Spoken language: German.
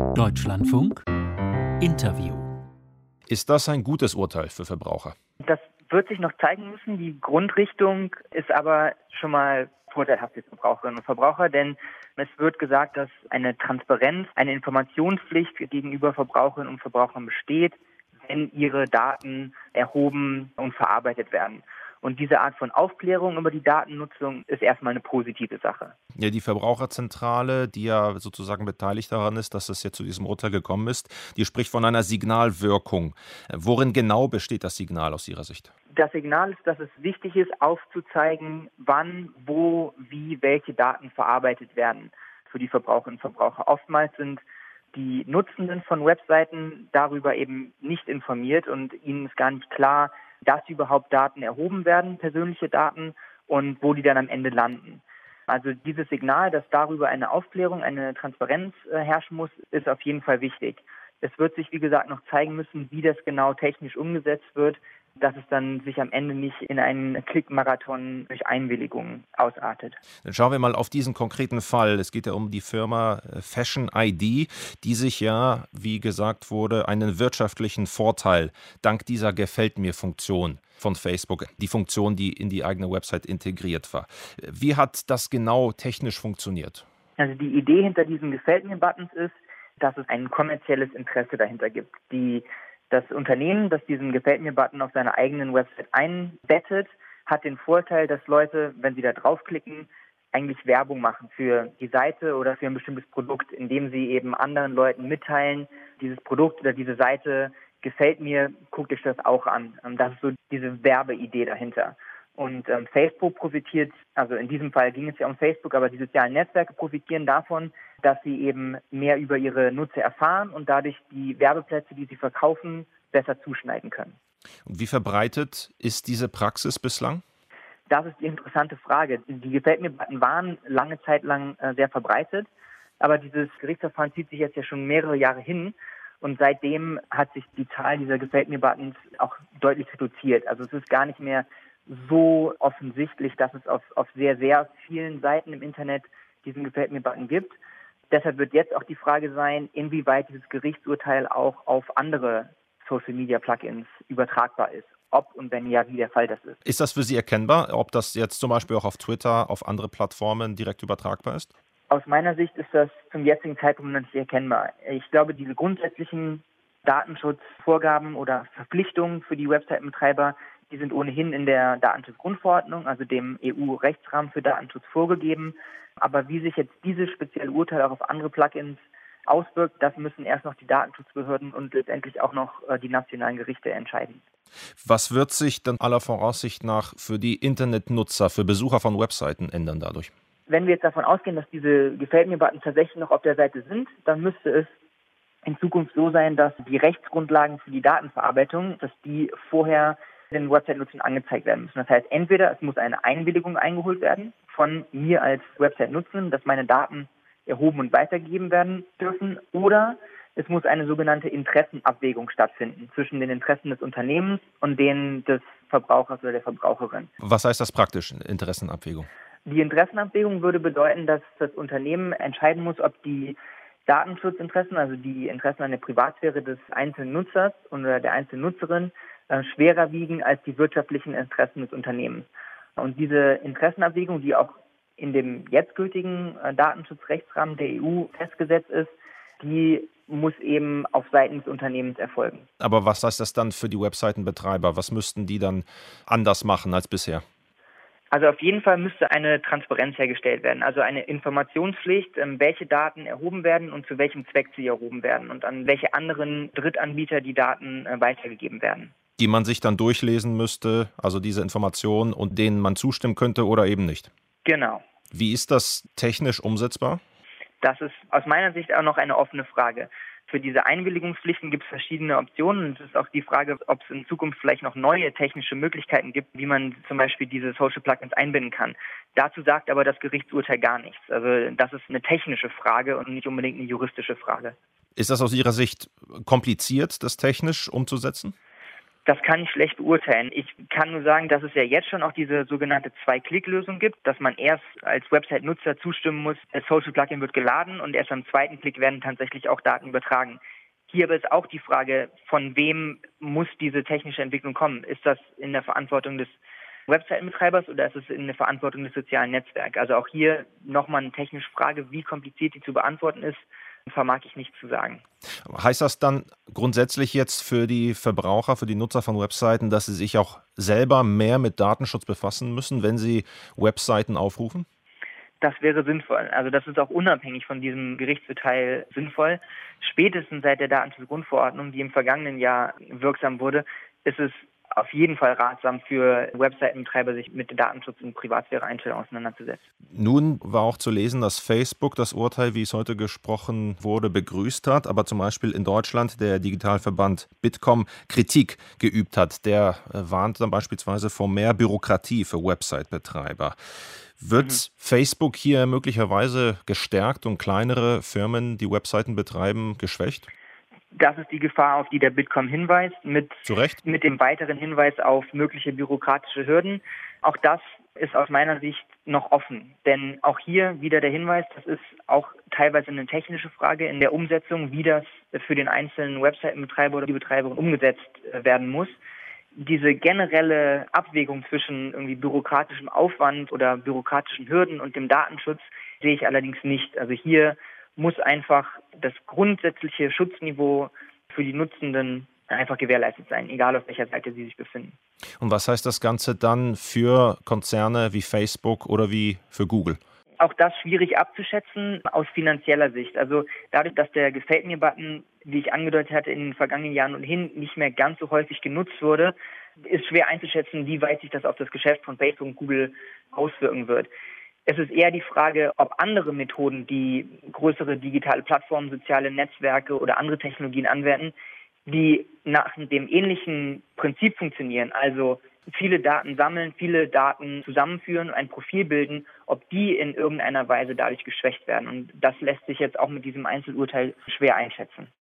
Deutschlandfunk Interview. Ist das ein gutes Urteil für Verbraucher? Das wird sich noch zeigen müssen. Die Grundrichtung ist aber schon mal vorteilhaft für Verbraucherinnen und Verbraucher, denn es wird gesagt, dass eine Transparenz, eine Informationspflicht gegenüber Verbraucherinnen und Verbrauchern besteht, wenn ihre Daten erhoben und verarbeitet werden. Und diese Art von Aufklärung über die Datennutzung ist erstmal eine positive Sache. Ja, die Verbraucherzentrale, die ja sozusagen beteiligt daran ist, dass es jetzt zu diesem Urteil gekommen ist, die spricht von einer Signalwirkung. Worin genau besteht das Signal aus Ihrer Sicht? Das Signal ist, dass es wichtig ist, aufzuzeigen, wann, wo, wie, welche Daten verarbeitet werden für die Verbraucherinnen und Verbraucher. Oftmals sind die Nutzenden von Webseiten darüber eben nicht informiert und ihnen ist gar nicht klar, dass überhaupt Daten erhoben werden, persönliche Daten, und wo die dann am Ende landen. Also dieses Signal, dass darüber eine Aufklärung, eine Transparenz herrschen muss, ist auf jeden Fall wichtig. Es wird sich, wie gesagt, noch zeigen müssen, wie das genau technisch umgesetzt wird, dass es dann sich am Ende nicht in einen Klickmarathon durch Einwilligung ausartet. Dann schauen wir mal auf diesen konkreten Fall. Es geht ja um die Firma Fashion ID, die sich ja, wie gesagt wurde, einen wirtschaftlichen Vorteil dank dieser Gefällt-mir-Funktion von Facebook, die Funktion, die in die eigene Website integriert war. Wie hat das genau technisch funktioniert? Also die Idee hinter diesen Gefällt-mir-Buttons ist, dass es ein kommerzielles Interesse dahinter gibt. Das Unternehmen, das diesen Gefällt-mir-Button auf seiner eigenen Website einbettet, hat den Vorteil, dass Leute, wenn sie da draufklicken, eigentlich Werbung machen für die Seite oder für ein bestimmtes Produkt, indem sie eben anderen Leuten mitteilen, dieses Produkt oder diese Seite gefällt mir, guckt euch das auch an. Das ist so diese Werbeidee dahinter. Und Facebook profitiert, also in diesem Fall ging es ja um Facebook, aber die sozialen Netzwerke profitieren davon, dass sie eben mehr über ihre Nutzer erfahren und dadurch die Werbeplätze, die sie verkaufen, besser zuschneiden können. Und wie verbreitet ist diese Praxis bislang? Das ist die interessante Frage. Die Gefällt-mir-Button waren lange Zeit lang sehr verbreitet, aber dieses Gerichtsverfahren zieht sich jetzt ja schon mehrere Jahre hin. Und seitdem hat sich die Zahl dieser Gefällt-mir-Buttons auch deutlich reduziert. Also es ist gar nicht mehr so offensichtlich, dass es auf sehr, sehr vielen Seiten im Internet diesen Gefällt-mir-Button gibt. Deshalb wird jetzt auch die Frage sein, inwieweit dieses Gerichtsurteil auch auf andere Social-Media-Plugins übertragbar ist. Ob und wenn ja, wie der Fall das ist. Ist das für Sie erkennbar, ob das jetzt zum Beispiel auch auf Twitter, auf andere Plattformen direkt übertragbar ist? Aus meiner Sicht ist das zum jetzigen Zeitpunkt noch nicht erkennbar. Ich glaube, diese grundsätzlichen Datenschutzvorgaben oder Verpflichtungen für die Webseitenbetreiber, die sind ohnehin in der Datenschutzgrundverordnung, also dem EU-Rechtsrahmen für Datenschutz, vorgegeben. Aber wie sich jetzt dieses spezielle Urteil auch auf andere Plugins auswirkt, das müssen erst noch die Datenschutzbehörden und letztendlich auch noch die nationalen Gerichte entscheiden. Was wird sich dann aller Voraussicht nach für die Internetnutzer, für Besucher von Webseiten ändern dadurch? Wenn wir jetzt davon ausgehen, dass diese Gefällt-mir-Buttons tatsächlich noch auf der Seite sind, dann müsste es in Zukunft so sein, dass die Rechtsgrundlagen für die Datenverarbeitung, dass die vorher den Website-Nutzern angezeigt werden müssen. Das heißt, entweder es muss eine Einwilligung eingeholt werden von mir als Website-Nutzenden, dass meine Daten erhoben und weitergegeben werden dürfen, oder es muss eine sogenannte Interessenabwägung stattfinden zwischen den Interessen des Unternehmens und denen des Verbrauchers oder der Verbraucherin. Was heißt das praktisch, Interessenabwägung? Die Interessenabwägung würde bedeuten, dass das Unternehmen entscheiden muss, ob die Datenschutzinteressen, also die Interessen an der Privatsphäre des einzelnen Nutzers oder der einzelnen Nutzerin, schwerer wiegen als die wirtschaftlichen Interessen des Unternehmens. Und diese Interessenabwägung, die auch in dem jetzt gültigen Datenschutzrechtsrahmen der EU festgesetzt ist, die muss eben auf Seiten des Unternehmens erfolgen. Aber was heißt das dann für die Webseitenbetreiber? Was müssten die dann anders machen als bisher? Also auf jeden Fall müsste eine Transparenz hergestellt werden, also eine Informationspflicht, welche Daten erhoben werden und zu welchem Zweck sie erhoben werden und an welche anderen Drittanbieter die Daten weitergegeben werden. Die man sich dann durchlesen müsste, also diese Informationen, und denen man zustimmen könnte oder eben nicht. Genau. Wie ist das technisch umsetzbar? Das ist aus meiner Sicht auch noch eine offene Frage. Für diese Einwilligungspflichten gibt es verschiedene Optionen. Es ist auch die Frage, ob es in Zukunft vielleicht noch neue technische Möglichkeiten gibt, wie man zum Beispiel diese Social Plugins einbinden kann. Dazu sagt aber das Gerichtsurteil gar nichts. Also das ist eine technische Frage und nicht unbedingt eine juristische Frage. Ist das aus Ihrer Sicht kompliziert, das technisch umzusetzen? Das kann ich schlecht beurteilen. Ich kann nur sagen, dass es ja jetzt schon auch diese sogenannte Zwei-Klick-Lösung gibt, dass man erst als Website-Nutzer zustimmen muss, das Social-Plugin wird geladen und erst am zweiten Klick werden tatsächlich auch Daten übertragen. Hier aber ist auch die Frage, von wem muss diese technische Entwicklung kommen? Ist das in der Verantwortung des Website-Betreibers oder ist es in der Verantwortung des sozialen Netzwerks? Also auch hier nochmal eine technische Frage, wie kompliziert die zu beantworten ist, vermag ich nicht zu sagen. Heißt das dann grundsätzlich jetzt für die Verbraucher, für die Nutzer von Webseiten, dass sie sich auch selber mehr mit Datenschutz befassen müssen, wenn sie Webseiten aufrufen? Das wäre sinnvoll. Also das ist auch unabhängig von diesem Gerichtsurteil sinnvoll. Spätestens seit der Datenschutzgrundverordnung, die im vergangenen Jahr wirksam wurde, ist es auf jeden Fall ratsam für Webseitenbetreiber, sich mit Datenschutz und Privatsphäre-Einstellungen auseinanderzusetzen. Nun war auch zu lesen, dass Facebook das Urteil, wie es heute gesprochen wurde, begrüßt hat, aber zum Beispiel in Deutschland der Digitalverband Bitkom Kritik geübt hat. Der warnt dann beispielsweise vor mehr Bürokratie für Website-Betreiber. Wird Facebook hier möglicherweise gestärkt und kleinere Firmen, die Webseiten betreiben, geschwächt? Das ist die Gefahr, auf die der Bitkom hinweist, Zu Recht? mit dem weiteren Hinweis auf mögliche bürokratische Hürden. Auch das ist aus meiner Sicht noch offen. Denn auch hier wieder der Hinweis, das ist auch teilweise eine technische Frage in der Umsetzung, wie das für den einzelnen Webseitenbetreiber oder die Betreiberin umgesetzt werden muss. Diese generelle Abwägung zwischen irgendwie bürokratischem Aufwand oder bürokratischen Hürden und dem Datenschutz sehe ich allerdings nicht. Also hier muss einfach das grundsätzliche Schutzniveau für die Nutzenden einfach gewährleistet sein, egal auf welcher Seite sie sich befinden. Und was heißt das Ganze dann für Konzerne wie Facebook oder wie für Google? Auch das schwierig abzuschätzen aus finanzieller Sicht. Also dadurch, dass der Gefällt mir-Button, wie ich angedeutet hatte, in den vergangenen Jahren und hin nicht mehr ganz so häufig genutzt wurde, ist schwer einzuschätzen, wie weit sich das auf das Geschäft von Facebook und Google auswirken wird. Es ist eher die Frage, ob andere Methoden, die größere digitale Plattformen, soziale Netzwerke oder andere Technologien anwenden, die nach dem ähnlichen Prinzip funktionieren, also viele Daten sammeln, viele Daten zusammenführen, ein Profil bilden, ob die in irgendeiner Weise dadurch geschwächt werden. Und das lässt sich jetzt auch mit diesem Einzelurteil schwer einschätzen.